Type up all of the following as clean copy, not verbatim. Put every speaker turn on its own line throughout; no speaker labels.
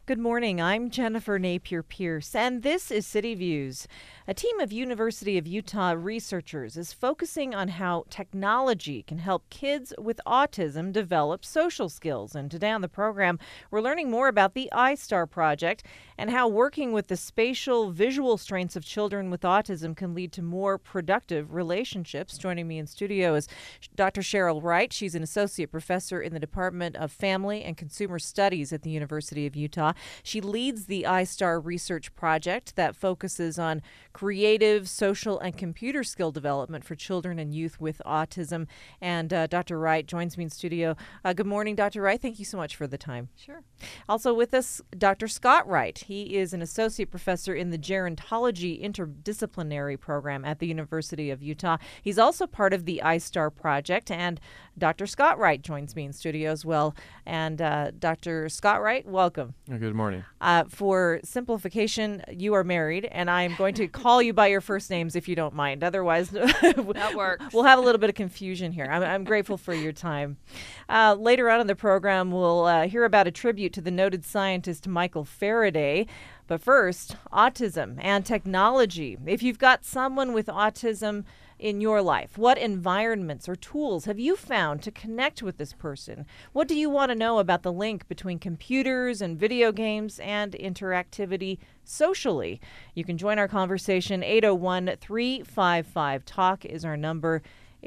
Good morning. I'm Jennifer Napier Pierce, and this is City Views. A team of University of Utah researchers is focusing on how technology can help kids with autism develop social skills. And today on the program, we're learning more about the iStar project and how working with the spatial visual strengths of children with autism can lead to more productive relationships. Joining me in studio is Dr. Cheryl Wright. She's an associate professor in the Department of Family and Consumer Studies at the University of Utah. She leads the iStar research project that focuses on creative, social, and computer skill development for children and youth with autism. And Dr. Wright joins me in studio. Good morning, Dr. Wright. Thank you so much for the time.
Sure.
Also with us, Dr. Scott Wright. He is an associate professor in the gerontology interdisciplinary program at the University of Utah. He's also part of the iStar project, and Dr. Scott Wright joins me in studio as well. And Dr. Scott Wright, welcome.
Good morning.
For simplification, you are married, and I'm going to call you by your first names if you don't mind. Otherwise,
that works.
We'll have a little bit of confusion here. I'm grateful for your time. Later on in the program, we'll hear about a tribute to the noted scientist Michael Faraday. But first, autism and technology. If you've got someone with autism in your life, what environments or tools have you found to connect with this person? What do you want to know about the link between computers and video games and interactivity socially? You can join our conversation. 801-355-TALK is our number.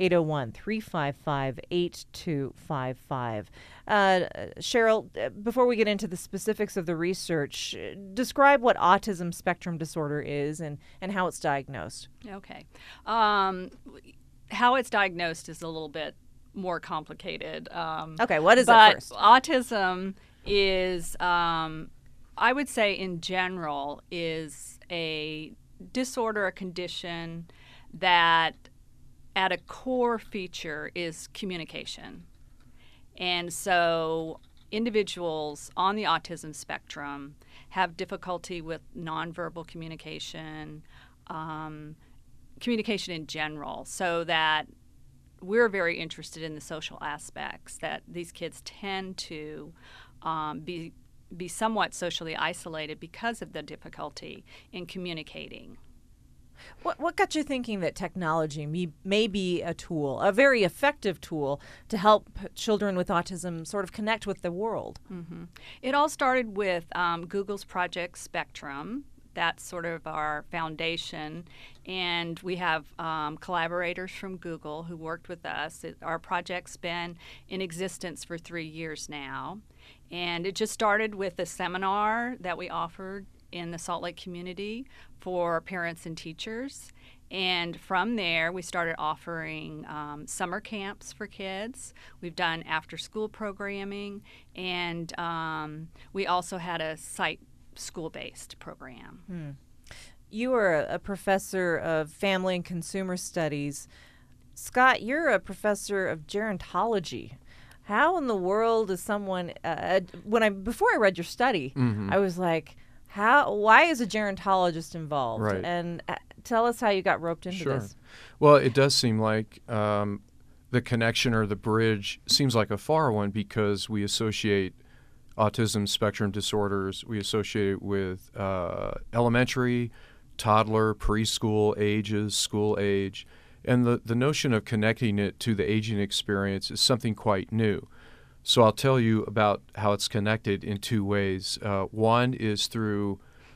801-355-8255. Cheryl, before we get into the specifics of the research, describe what autism spectrum disorder is and how it's diagnosed.
Okay. How it's diagnosed is a little bit more complicated.
Okay, what is
but
it first?
Autism is, I would say in general, is a disorder, a condition that at a core feature is communication. And so individuals on the autism spectrum have difficulty with nonverbal communication, communication in general, so that we're very interested in the social aspects, that these kids tend to be somewhat socially isolated because of the difficulty in communicating.
What got you thinking that technology may be a tool, a very effective tool, to help children with autism sort of connect with the world?
Mm-hmm. It all started with Google's Project Spectrum. That's sort of our foundation. And we have collaborators from Google who worked with us. Our project's been in existence for 3 years now. And it just started with a seminar that we offered in the Salt Lake community for parents and teachers. And from there, we started offering summer camps for kids. We've done after-school programming, and we also had a site school-based program.
You are a professor of family and consumer studies. Scott, you're a professor of gerontology. How in the world is someone, before I read your study, I was like, why is a gerontologist involved?
Right.
And tell us how you got roped into this.
Well, it does seem like the connection or the bridge seems like a far one, because we associate autism spectrum disorders, we associate it with elementary, toddler, preschool ages, school age. And the notion of connecting it to the aging experience is something quite new. So I'll tell you about how it's connected in two ways. One is through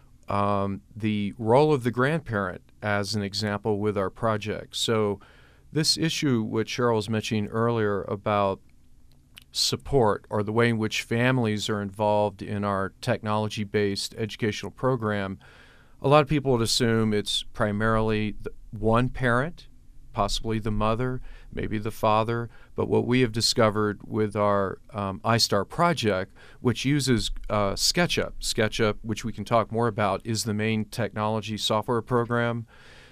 the role of the grandparent as an example with our project. So this issue, what Cheryl was mentioning earlier about support, or the way in which families are involved in our technology-based educational program, a lot of people would assume it's primarily one parent, possibly the mother, maybe the father. But what we have discovered with our iStar project, which uses SketchUp, which we can talk more about, is the main technology software program,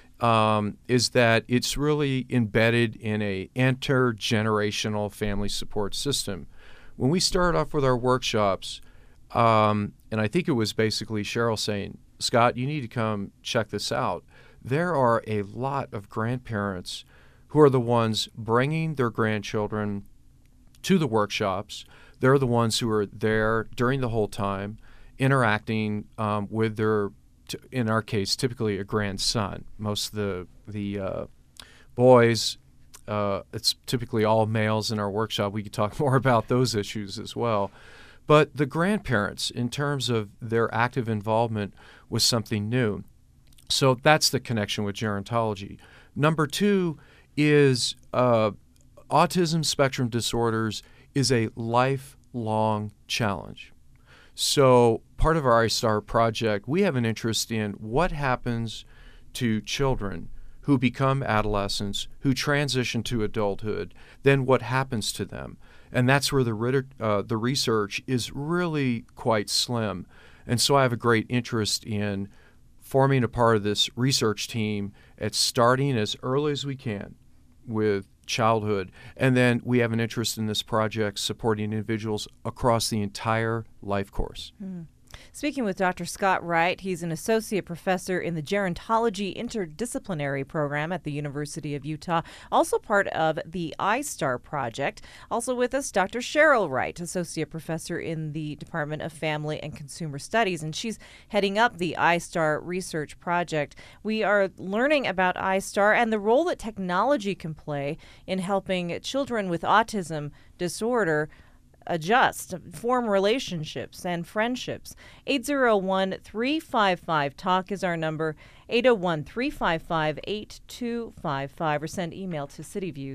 is that it's really embedded in a intergenerational family support system. When we started off with our workshops, and I think it was basically Cheryl saying, Scott, you need to come check this out. There are a lot of grandparents who are the ones bringing their grandchildren to the workshops. They're the ones who are there during the whole time. interacting with their, in our case, typically a grandson. Most of the boys, it's typically all males in our workshop. We could talk more about those issues as well. But the grandparents, in terms of their active involvement, was something new. So that's the connection with gerontology. Number two is autism spectrum disorders is a lifelong challenge. So part of our iStar project, we have an interest in what happens to children who become adolescents, who transition to adulthood, then what happens to them. And that's where the research is really quite slim. And so I have a great interest in forming a part of this research team at starting as early as we can with childhood. And then we have an interest in this project supporting individuals across the entire life course.
Speaking with Dr. Scott Wright, he's an associate professor in the Gerontology Interdisciplinary Program at the University of Utah, also part of the iStar project. Also with us, Dr. Cheryl Wright, associate professor in the Department of Family and Consumer Studies, and she's heading up the iStar research project. We are learning about iStar and the role that technology can play in helping children with autism disorder adjust, form relationships and friendships. 801-355-TALK is our number, 801-355-8255, or send email to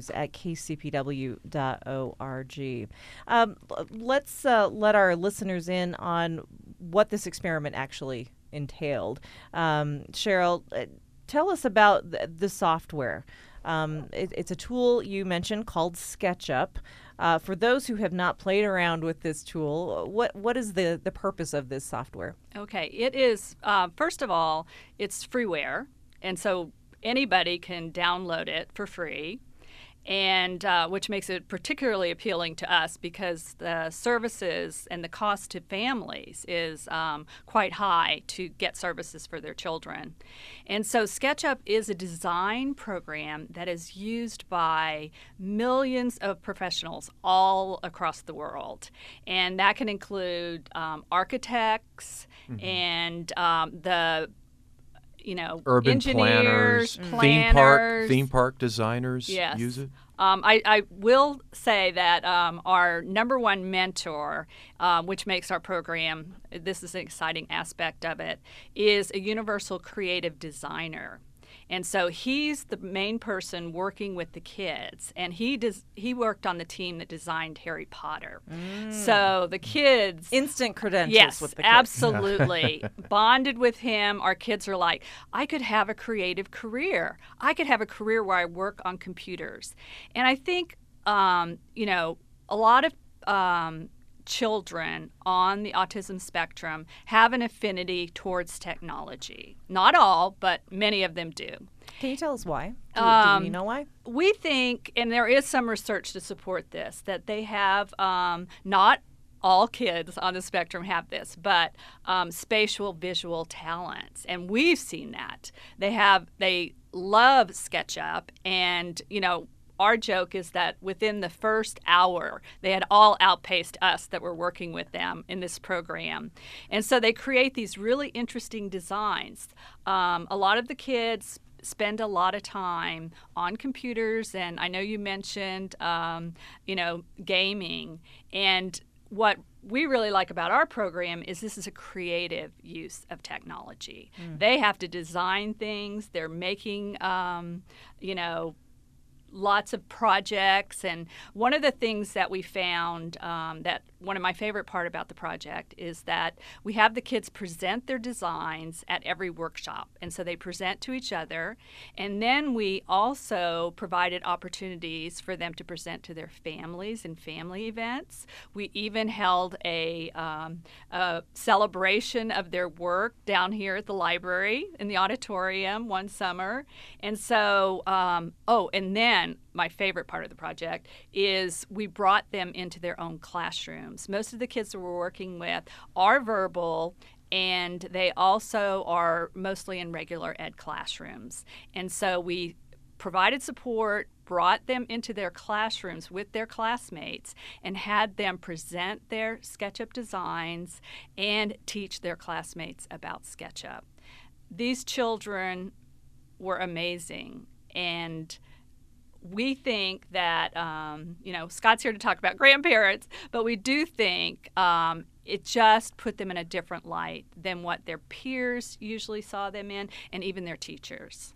cityviews@kcpw.org. Let's let our listeners in on what this experiment actually entailed. Cheryl, tell us about the software. It's a tool you mentioned called SketchUp. For those who have not played around with this tool, what is the purpose of this software?
Okay, it is, first of all, it's freeware, and so anybody can download it for free, and which makes it particularly appealing to us because the services and the cost to families is quite high to get services for their children. And so SketchUp is a design program that is used by millions of professionals all across the world. And that can include architects and the
urban
engineers,
planners, theme park designers use it.
I will say that our number one mentor, which makes our program, this is an exciting aspect of it, is a universal creative designer. And so he's the main person working with the kids, and he worked on the team that designed Harry Potter. So the kids
instant credentials
yes,
with the kids.
Absolutely. Bonded with him. Our kids are like, I could have a creative career. I could have a career where I work on computers. And I think a lot of children on the autism spectrum have an affinity towards technology. Not all, but many of them do.
Can you tell us why? Do we know why?
We think, and there is some research to support this, that they have not all kids on the spectrum have this, but spatial visual talents. And we've seen that. They love SketchUp, and, our joke is that within the first hour, they had all outpaced us that were working with them in this program. And so they create these really interesting designs. A lot of the kids spend a lot of time on computers, and I know you mentioned, gaming. And what we really like about our program is this is a creative use of technology. They have to design things. They're making, lots of projects. And one of the things that we found that one of my favorite part about the project is that we have the kids present their designs at every workshop. And so they present to each other. And then we also provided opportunities for them to present to their families in family events. We even held a celebration of their work down here at the library in the auditorium one summer. And so, and then my favorite part of the project is we brought them into their own classrooms. Most of the kids that we're working with are verbal, and they also are mostly in regular ed classrooms. And so we provided support, brought them into their classrooms with their classmates, and had them present their SketchUp designs and teach their classmates about SketchUp. These children were amazing, and we think that, Scott's here to talk about grandparents, but we do think it just put them in a different light than what their peers usually saw them in, and even their teachers.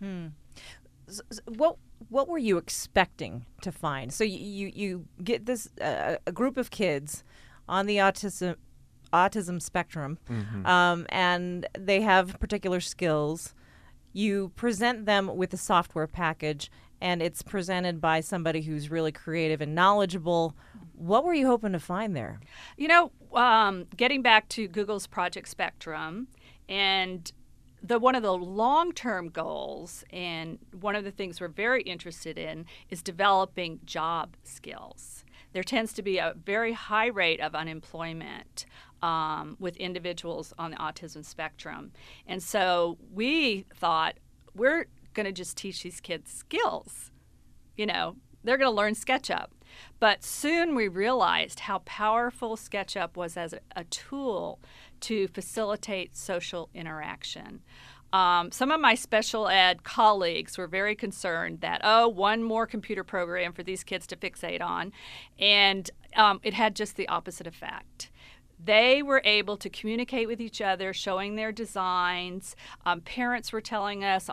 What were you expecting to find? So you get this a group of kids on the autism spectrum, and they have particular skills. You present them with a software package, and it's presented by somebody who's really creative and knowledgeable. What were you hoping to find there?
Getting back to Google's Project Spectrum, and one of the long-term goals, and one of the things we're very interested in, is developing job skills. There tends to be a very high rate of unemployment with individuals on the autism spectrum. And so we thought, we're going to just teach these kids skills. They're going to learn SketchUp. But soon we realized how powerful SketchUp was as a tool to facilitate social interaction. Some of my special ed colleagues were very concerned that, one more computer program for these kids to fixate on. And it had just the opposite effect. They were able to communicate with each other, showing their designs. Parents were telling us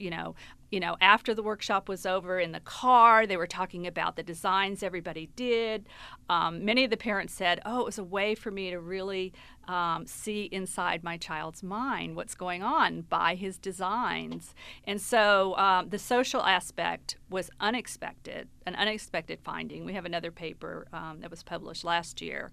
after the workshop was over in the car, they were talking about the designs everybody did. Many of the parents said, it was a way for me to really see inside my child's mind what's going on by his designs. And so the social aspect was an unexpected finding. We have another paper that was published last year.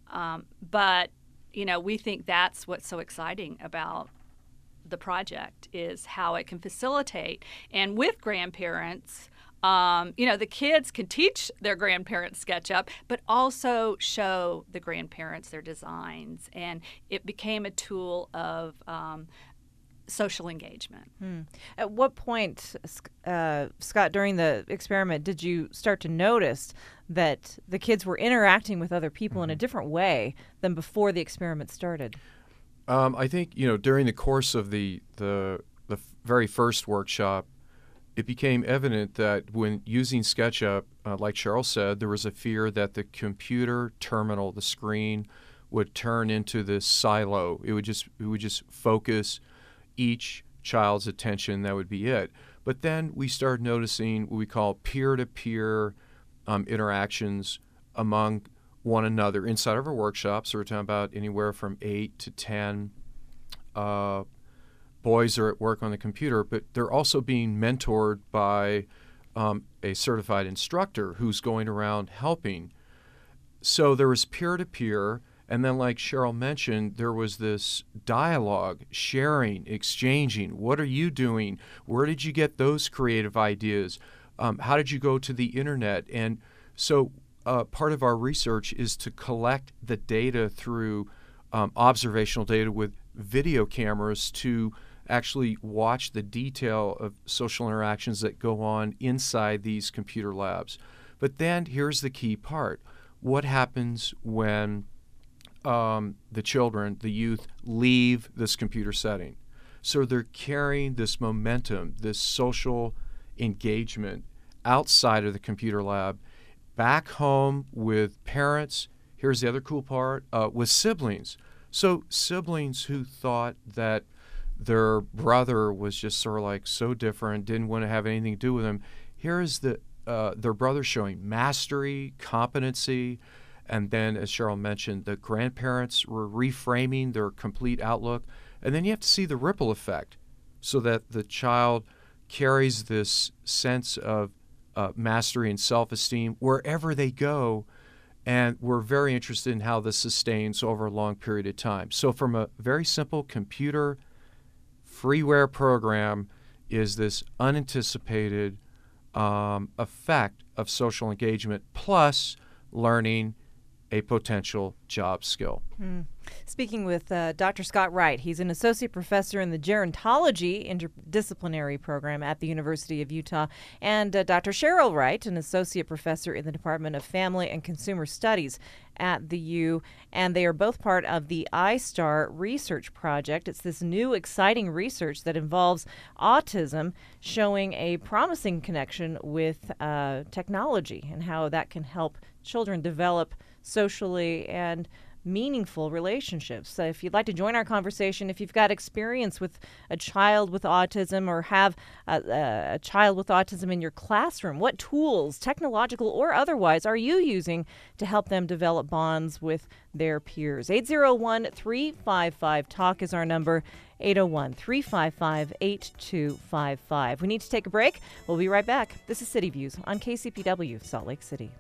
But we think that's what's so exciting about the project, is how it can facilitate. And with grandparents, the kids can teach their grandparents SketchUp, but also show the grandparents their designs. And it became a tool of social engagement.
At what point, Scott, during the experiment, did you start to notice that the kids were interacting with other people in a different way than before the experiment started?
I think, during the course of the very first workshop, it became evident that when using SketchUp, like Cheryl said, there was a fear that the computer terminal, the screen, would turn into this silo. It would just focus each child's attention. That would be it. But then we started noticing what we call peer-to-peer interactions among one another inside of our workshops. So we're talking about anywhere from 8 to 10 boys are at work on the computer, but they're also being mentored by a certified instructor who's going around helping. So there was peer-to-peer, and then like Cheryl mentioned, there was this dialogue, sharing, exchanging. What are you doing? Where did you get those creative ideas? How did you go to the internet? And so part of our research is to collect the data through observational data with video cameras to actually watch the detail of social interactions that go on inside these computer labs. But then here's the key part. What happens when the children, the youth, leave this computer setting? So they're carrying this momentum, this social engagement outside of the computer lab, back home with parents. Here's the other cool part, with siblings. So siblings who thought that their brother was just sort of like so different, didn't want to have anything to do with him. Here is their brother showing mastery, competency, and then, as Cheryl mentioned, the grandparents were reframing their complete outlook. And then you have to see the ripple effect so that the child carries this sense of mastery and self-esteem wherever they go. And we're very interested in how this sustains over a long period of time. So from a very simple computer freeware program is this unanticipated effect of social engagement plus learning a potential job skill.
Speaking with Dr. Scott Wright. He's an associate professor in the gerontology interdisciplinary program at the University of Utah, and Dr. Cheryl Wright, an associate professor in the Department of Family and Consumer Studies at the U, and they are both part of the iStar research project. It's this new exciting research that involves autism, showing a promising connection with technology and how that can help children develop socially and meaningful relationships. So if you'd like to join our conversation, if you've got experience with a child with autism or have a child with autism in your classroom, what tools, technological or otherwise, are you using to help them develop bonds with their peers? 801-355-TALK is our number, 801-355-8255. We need to take a break. We'll be right back. This is City Views on KCPW, Salt Lake City.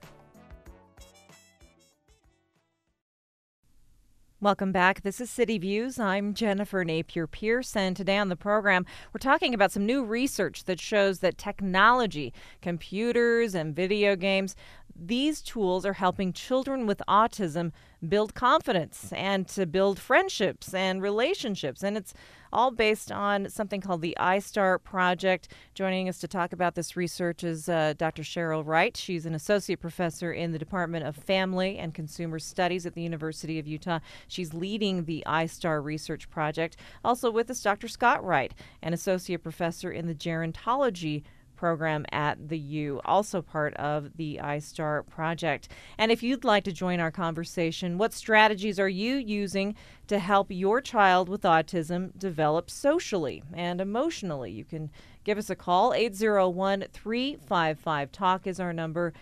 Welcome back. This is City Views. I'm Jennifer Napier-Pierce, and today on the program, we're talking about some new research that shows that technology, computers and video games, these tools are helping children with autism build confidence and to build friendships and relationships. And it's all based on something called the iStar Project. Joining us to talk about this research is Dr. Cheryl Wright. She's an associate professor in the Department of Family and Consumer Studies at the University of Utah. She's leading the iStar Research Project. Also with us, Dr. Scott Wright, an associate professor in the gerontology program at the U, also part of the iStar Project. And if you'd like to join our conversation, what strategies are you using to help your child with autism develop socially and emotionally? You can give us a call. 801-355-TALK is our number,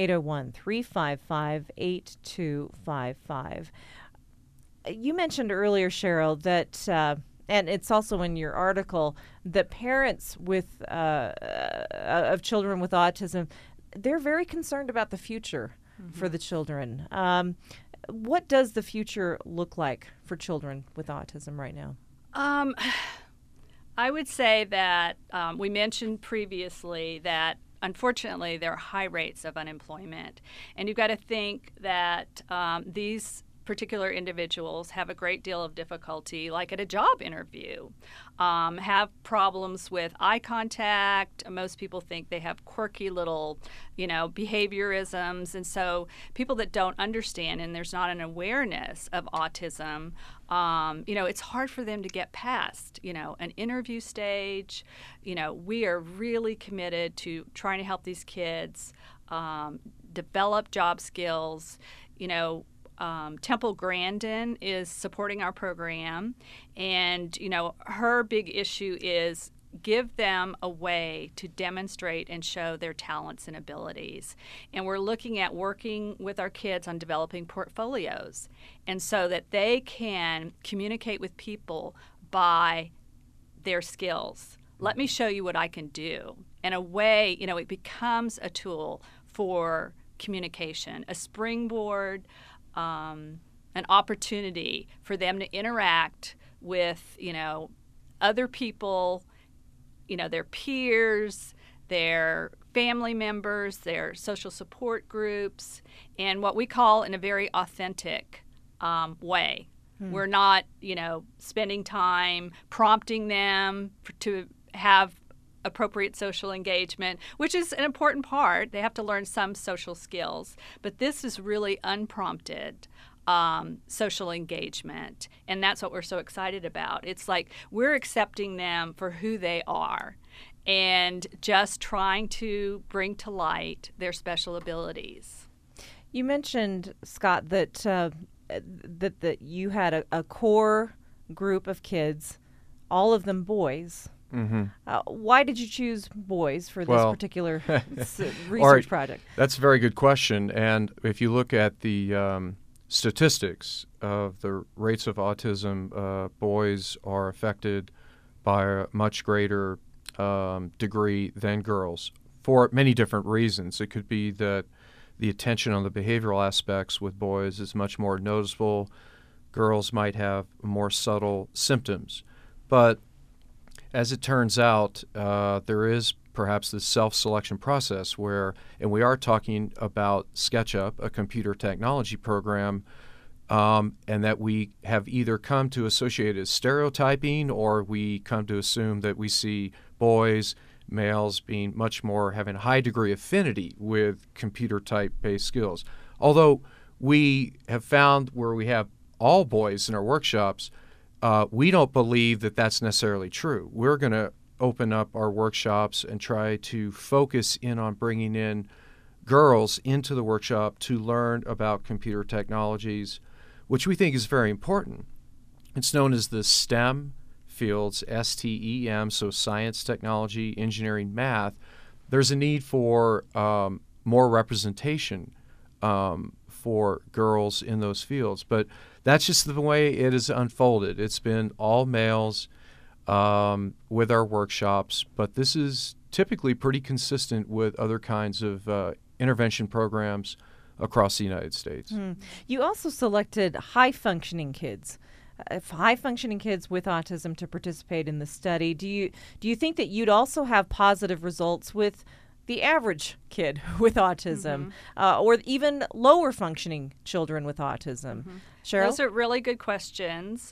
801-355-8255. You mentioned earlier, Cheryl, that and it's also in your article, that parents with of children with autism, they're very concerned about the future for the children. What does the future look like for children with autism right now?
I would say that we mentioned previously that unfortunately there are high rates of unemployment, and you've got to think that these particular individuals have a great deal of difficulty, like at a job interview, have problems with eye contact. Most people think they have quirky little, behaviorisms. And so people that don't understand and there's not an awareness of autism, it's hard for them to get past, an interview stage. We are really committed to trying to help these kids develop job skills. Temple Grandin is supporting our program, and her big issue is give them a way to demonstrate and show their talents and abilities. And we're looking at working with our kids on developing portfolios, and so that they can communicate with people by their skills. Let me show you what I can do. In a way, it becomes a tool for communication, a springboard, an opportunity for them to interact with, other people, their peers, their family members, their social support groups, and what we call in a very authentic way. We're not, spending time prompting them to have appropriate social engagement, which is an important part. They have to learn some social skills. But this is really unprompted social engagement. And that's what we're so excited about. It's like we're accepting them for who they are and just trying to bring to light their special abilities.
You mentioned, Scott, that that you had a core group of kids, all of them boys. Mm-hmm. Why did you choose boys for this particular research project?
That's a very good question. And if you look at the statistics of the rates of autism, boys are affected by a much greater degree than girls for many different reasons. It could be that the attention on the behavioral aspects with boys is much more noticeable. Girls might have more subtle symptoms. But as it turns out, there is perhaps this self-selection process where, and we are talking about SketchUp, a computer technology program and that we have either come to associate as stereotyping, or we come to assume that we see boys, males being much more, having a high degree of affinity with computer type based skills. Although we have found where we have all boys in our workshops, we don't believe that that's necessarily true. We're going to open up our workshops and try to focus in on bringing in girls into the workshop to learn about computer technologies, which we think is very important. It's known as the STEM fields, STEM, so science, technology, engineering, math. There's a need for more representation for girls in those fields, but that's just the way it has unfolded. It's been all males with our workshops, but this is typically pretty consistent with other kinds of intervention programs across the United States.
You also selected high-functioning kids. High-functioning kids with autism to participate in the study. Do you think that you'd also have positive results with the average kid with autism, or even lower functioning children with autism? Cheryl?
Those are really good questions.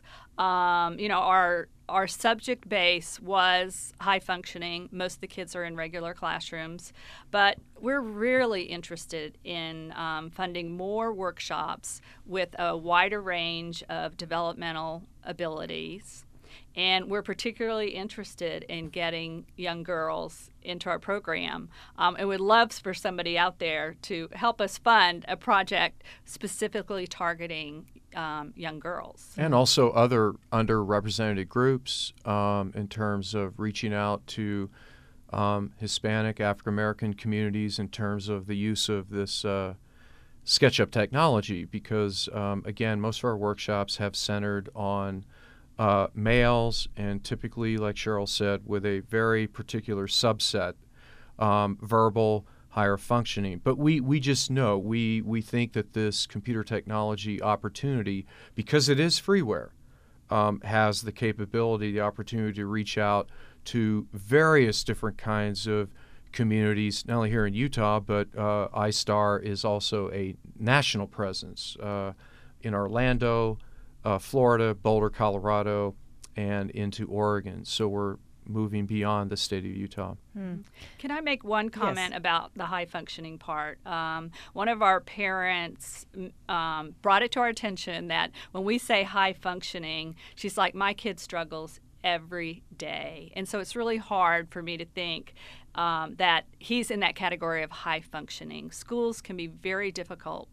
Our subject base was high functioning. Most of the kids are in regular classrooms, but we're really interested in funding more workshops with a wider range of developmental abilities. And we're particularly interested in getting young girls into our program. And we'd love for somebody out there to help us fund a project specifically targeting young girls.
And also other underrepresented groups in terms of reaching out to Hispanic, African American communities in terms of the use of this SketchUp technology, because, again, most of our workshops have centered on males, and typically, like Cheryl said, with a very particular subset, verbal, higher functioning. But we just know, we think that this computer technology opportunity, because it is freeware, has the capability, the opportunity to reach out to various different kinds of communities, not only here in Utah, but iStar is also a national presence in Orlando, Florida, Boulder, Colorado, and into Oregon. So we're moving beyond the state of Utah.
Can I make one comment about the high functioning part? One of our parents brought it to our attention that when we say high functioning, she's like, my kid struggles every day. And so it's really hard for me to think that he's in that category of high functioning. Schools can be very difficult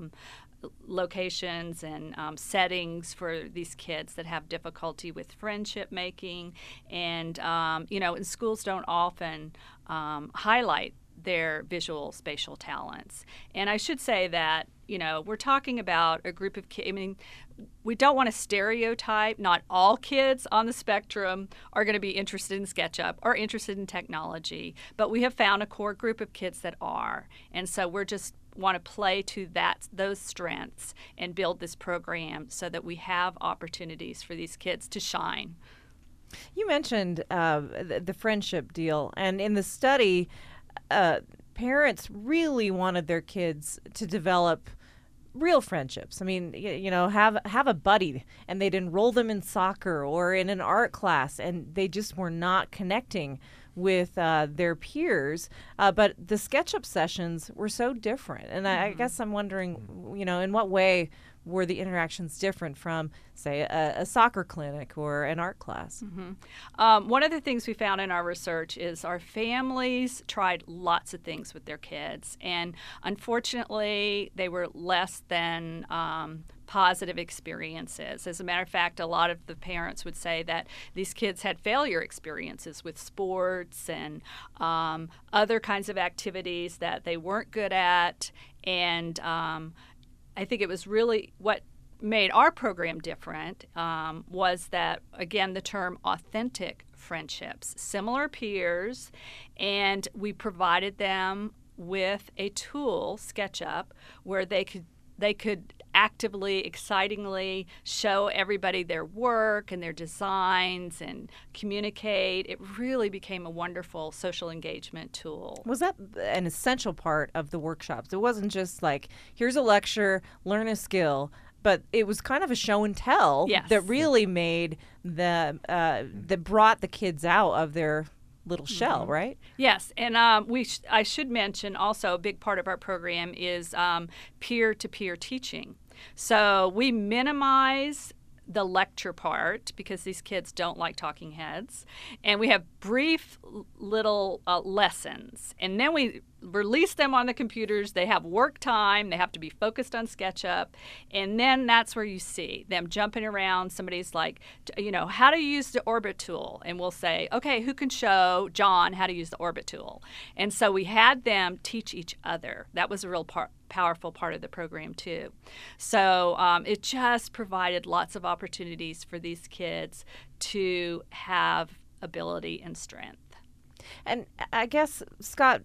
locations and settings for these kids that have difficulty with friendship making, and and schools don't often highlight their visual spatial talents. And I should say that we're talking about a group of kids. I mean, we don't want to stereotype. Not all kids on the spectrum are going to be interested in SketchUp or interested in technology, but we have found a core group of kids that are, and so we're just want to play to those strengths and build this program so that we have opportunities for these kids to shine.
You mentioned the friendship deal, and in the study, parents really wanted their kids to develop real friendships. I mean, have a buddy, and they'd enroll them in soccer or in an art class, and they just were not connecting with their peers. But the SketchUp sessions were so different. And I guess I'm wondering, in what way were the interactions different from, say, a soccer clinic or an art class?
One of the things we found in our research is our families tried lots of things with their kids, and unfortunately, they were less than positive experiences. As a matter of fact, a lot of the parents would say that these kids had failure experiences with sports and other kinds of activities that they weren't good at, and I think it was really what made our program different was that, again, the term authentic friendships, similar peers, and we provided them with a tool, SketchUp, where they could actively, excitingly show everybody their work and their designs and communicate. It really became a wonderful social engagement tool.
Was that an essential part of the workshops? It wasn't just like, here's a lecture, learn a skill, but it was kind of a show and tell
Yes.
that really made that brought the kids out of their little shell, right?
Yes, and I should mention also a big part of our program is peer-to-peer teaching. So we minimize the lecture part because these kids don't like talking heads, and we have brief little lessons, and then we release them on the computers. They have work time, they have to be focused on SketchUp, and then that's where you see them jumping around. Somebody's like, how to use the orbit tool, and we'll say, okay, who can show John how to use the orbit tool? And so we had them teach each other. That was a real powerful part of the program too. So it just provided lots of opportunities for these kids to have ability and strength.
And I guess, Scott,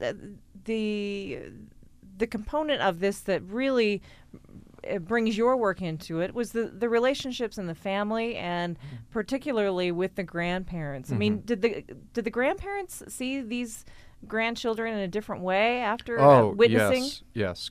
the component of this that really brings your work into it was the relationships in the family, and particularly with the grandparents. I mean, did the grandparents see these grandchildren in a different way after witnessing?
Yes.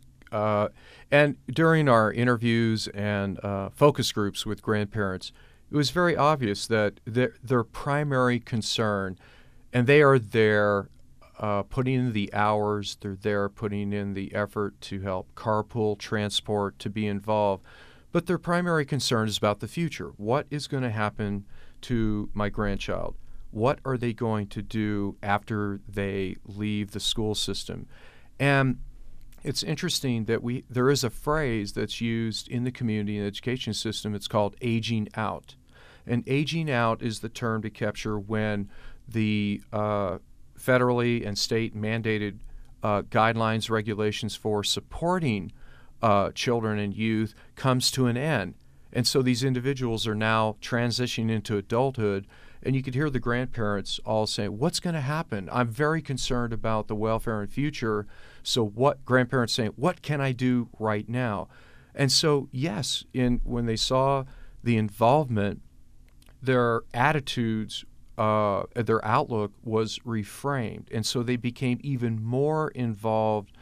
And during our interviews and focus groups with grandparents, it was very obvious that their primary concern, and they are there putting in the hours, they're there putting in the effort to help carpool, transport, to be involved, but their primary concern is about the future. What is going to happen to my grandchild? What are they going to do after they leave the school system? And it's interesting that there is a phrase that's used in the community and education system. It's called aging out. And aging out is the term to capture when the federally and state mandated guidelines, regulations for supporting children and youth comes to an end. And so these individuals are now transitioning into adulthood, and you could hear the grandparents all saying, what's going to happen? I'm very concerned about the welfare and future. So what grandparents saying, what can I do right now? And so, yes, when they saw the involvement, their attitudes, their outlook was reframed. And so they became even more involved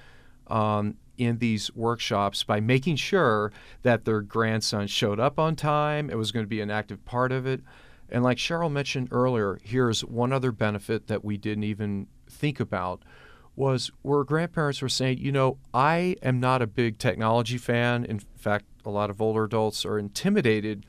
in these workshops by making sure that their grandson showed up on time. It was going to be an active part of it. And like Cheryl mentioned earlier, here's one other benefit that we didn't even think about, was where grandparents were saying, I am not a big technology fan. In fact, a lot of older adults are intimidated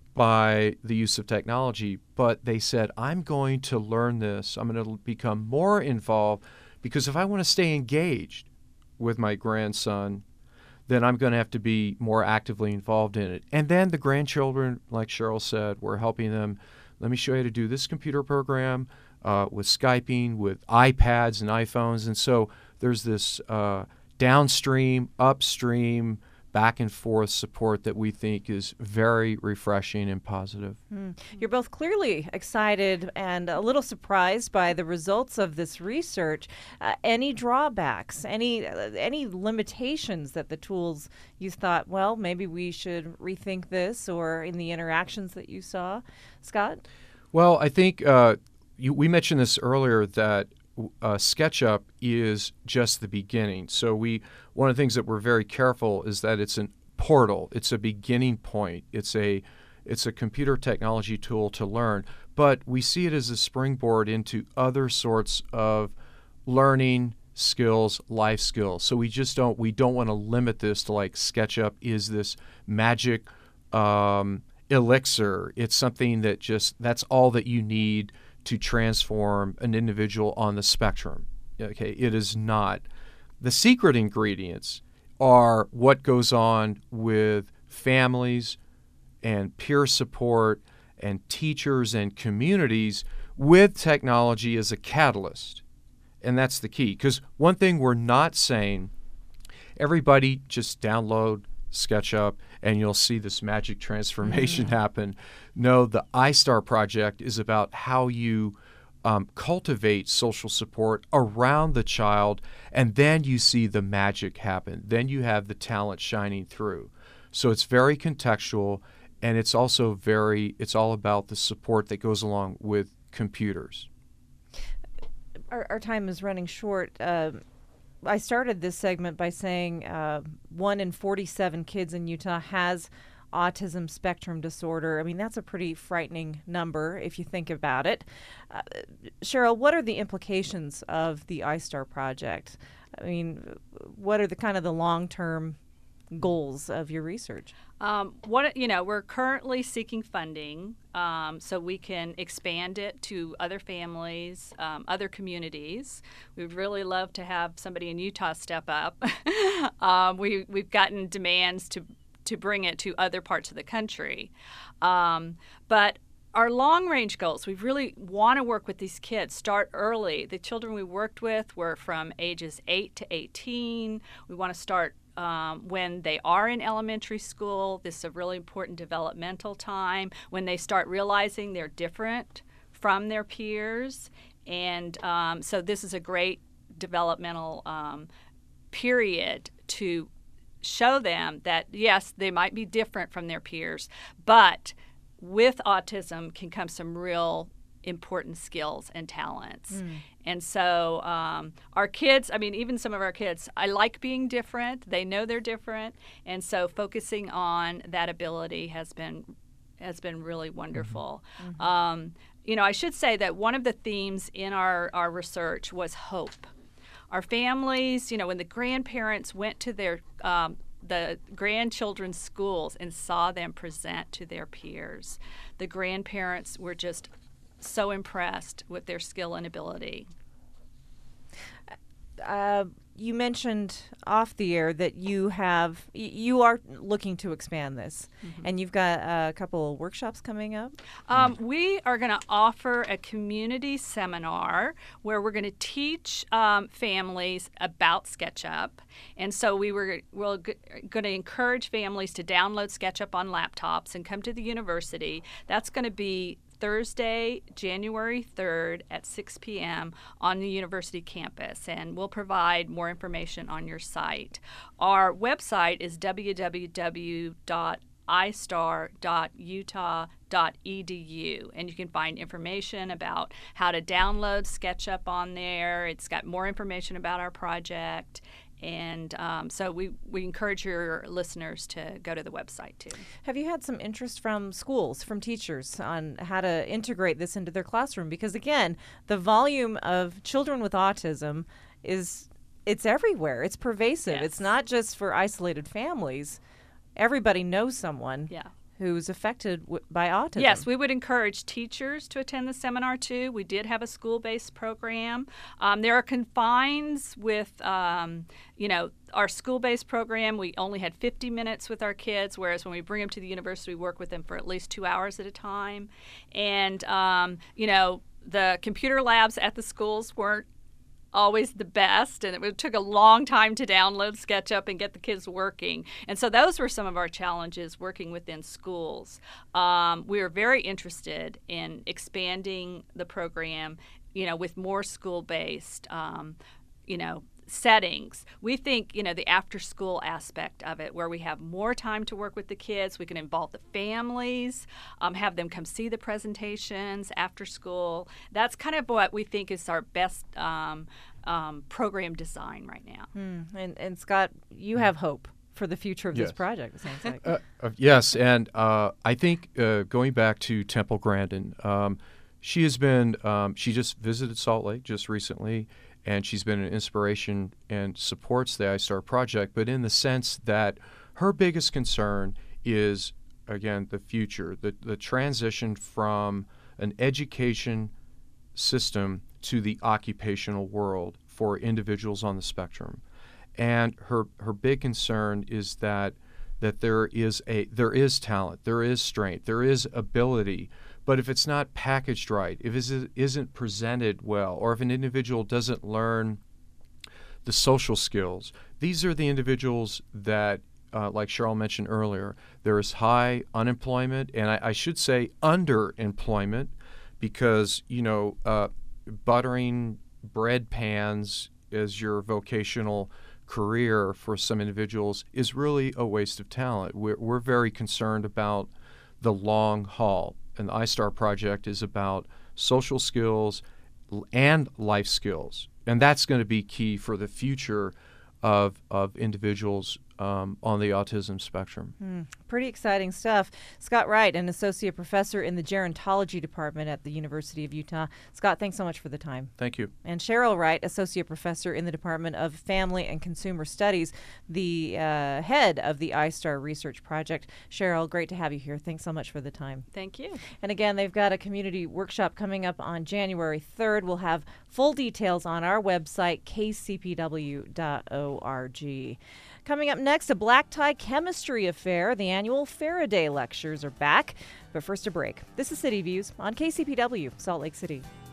by the use of technology, but they said, I'm going to learn this. I'm going to become more involved, because if I want to stay engaged with my grandson, then I'm going to have to be more actively involved in it. And then the grandchildren, like Cheryl said, we're helping them. Let me show you how to do this computer program with Skyping, with iPads and iPhones. And so there's this downstream, upstream, back and forth support that we think is very refreshing and positive.
You're both clearly excited and a little surprised by the results of this research. Any drawbacks, any limitations that the tools you thought, well, maybe we should rethink this, or in the interactions that you saw? Scott?
Well, I think we mentioned this earlier, that SketchUp is just the beginning. So one of the things that we're very careful is that it's a portal. It's a beginning point. It's a computer technology tool to learn, but we see it as a springboard into other sorts of learning skills, life skills. So we don't want to limit this to like SketchUp is this magic elixir. It's something that that's all that you need to transform an individual on the spectrum. Okay, it is not. The secret ingredients are what goes on with families and peer support and teachers and communities with technology as a catalyst. And that's the key. Because one thing we're not saying, everybody just download SketchUp and you'll see this magic transformation happen. No, the iStar project is about how you cultivate social support around the child, and then you see the magic happen. Then you have the talent shining through. So it's very contextual, and it's also it's all about the support that goes along with computers.
Our time is running short. I started this segment by saying 1 in 47 kids in Utah has autism spectrum disorder. I mean, that's a pretty frightening number if you think about it. Cheryl, what are the implications of the iStar project? I mean, what are the kind of the long-term goals of your research?
We're currently seeking funding so we can expand it to other families, other communities. We'd really love to have somebody in Utah step up. We've gotten demands to bring it to other parts of the country, but our long-range goals, we really want to work with these kids, start early. The children we worked with were from ages 8 to 18. We want to start when they are in elementary school. This is a really important developmental time when they start realizing they're different from their peers. And so this is a great developmental period to show them that, yes, they might be different from their peers, but with autism can come some real important skills and talents. And so our kids, I mean, even some of our kids, I like being different. They know they're different. And so focusing on that ability has been really wonderful. I should say that one of the themes in our research was hope. Our families, when the grandparents went to the grandchildren's schools and saw them present to their peers, the grandparents were just so impressed with their skill and ability.
You mentioned off the air that you are looking to expand this, and you've got a couple of workshops coming up.
We are going to offer a community seminar where we're going to teach families about SketchUp, and so we're going to encourage families to download SketchUp on laptops and come to the university. That's going to be Thursday, January 3rd at 6 p.m. on the university campus, and we'll provide more information on your site. Our website is www.istar.utah.edu, and you can find information about how to download SketchUp on there. It's got more information about our project. And so we encourage your listeners to go to the website, too.
Have you had some interest from schools, from teachers, on how to integrate this into their classroom? Because, again, the volume of children with autism it's everywhere. It's pervasive.
Yes.
It's not just for isolated families. Everybody knows someone who's affected by autism.
Yes, we would encourage teachers to attend the seminar, too. We did have a school-based program. There are confines with, our school-based program. We only had 50 minutes with our kids, whereas when we bring them to the university, we work with them for at least 2 hours at a time. And, the computer labs at the schools weren't always the best, and it took a long time to download SketchUp and get the kids working. And so those were some of our challenges working within schools. We are very interested in expanding the program, with more school-based, settings. We think, the after-school aspect of it, where we have more time to work with the kids, we can involve the families, have them come see the presentations after school. That's kind of what we think is our best program design right now.
And Scott, you have hope for the future of this project, it sounds like.
Yes, and I think going back to Temple Grandin, she has been, she just visited Salt Lake just recently, and she's been an inspiration and supports the iStar project, but in the sense that her biggest concern is, again, the future, the transition from an education system to the occupational world for individuals on the spectrum. And her big concern is that there is talent, there is strength, there is ability, but if it's not packaged right, if it isn't presented well, or if an individual doesn't learn the social skills, these are the individuals that, like Cheryl mentioned earlier, there is high unemployment, and I should say underemployment, because, buttering bread pans as your vocational career for some individuals is really a waste of talent. We're very concerned about the long haul, and the iStar project is about social skills and life skills, and that's going to be key for the future of individuals on the autism spectrum.
Pretty exciting stuff. Scott Wright, an associate professor in the gerontology department at the University of Utah. Scott, thanks so much for the time.
Thank you.
And Cheryl Wright, associate professor in the Department of Family and Consumer Studies, the head of the iStar Research Project. Cheryl, great to have you here. Thanks so much for the time.
Thank you.
And again, they've got a community workshop coming up on January 3rd. We'll have full details on our website, kcpw.org. Coming up next, a black tie chemistry affair. The annual Faraday lectures are back. But first, a break. This is City Views on KCPW, Salt Lake City.